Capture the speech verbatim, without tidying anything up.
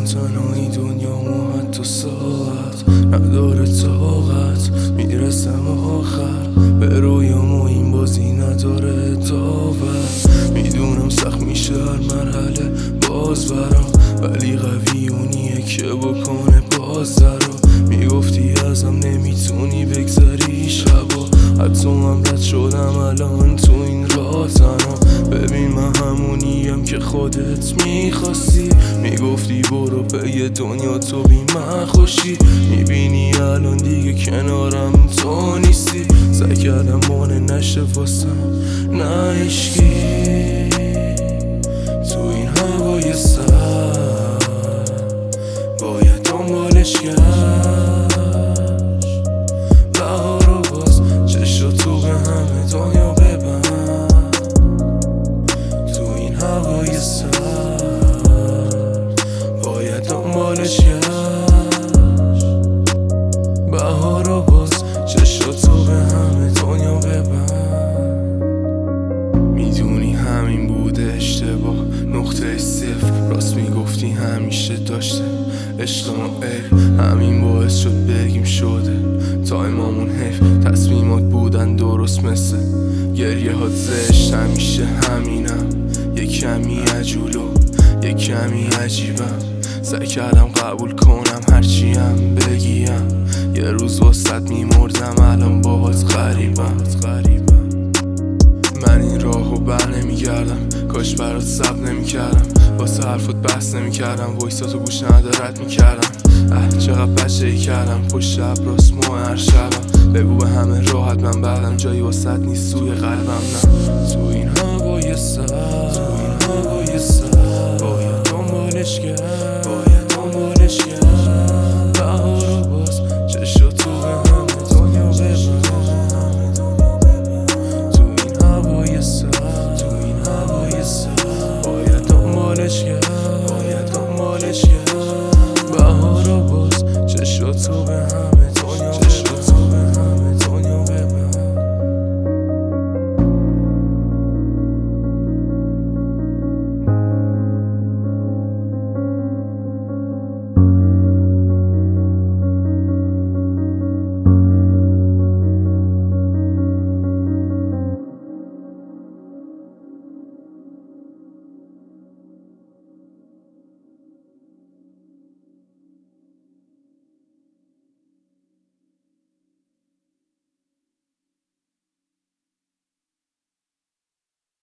الان تنهایی دنیامو حتی ساعت نداره طاقت، میرسم آخر به رویام و این بازی نداره داور. میدونم سخت میشه هر مرحله باز برام، ولی قوی اونیه که بکنه باز درا. میگفتی ازم نمیتونی بگذری شبا، حتی من رد شدم الان تو این راه تنها. ببین من همونیم که خودت میخواستی، میگفتی برو پی دنیا تو بی من خوشی. میبینی الان دیگه کنارم تو نیستی، سعی کردم مانع نشه واسم نه عشقی. تو این هوای سر باید دنبالش گشت، بهار و باز چشا تو به همه دنیا ببند. تو این هوای سر باید دنبالش گشت، بهار و باز چشا تو به همه دنیا ببند. میدونی همین بوده اشتباه، نقطه صفر. راست میگفتی همیشه داشته عشق ما عیب، همین باعث شد بگیم شده تایمامون حیف. تصمیمات بودن درست مثل گریه ها زشت، همیشه همینم یه کمی عجولو یه کمی عجیبم. سعی کردم قبول کنم هرچیم بگیم، یه روز واسط میمردم الان باهات غریبم. من این راهو بر نمیگردم، کاش برات صبر نمیکردم، واسه حرفت بحث نمیکردم، وایساتو گوش ندارت میکردم. اه چقدر بچه ای کردم پشت شب راست مو هر شبم. بگو به همه راحت من بعدم جایی واسط نیست توی قلبم نه. تو این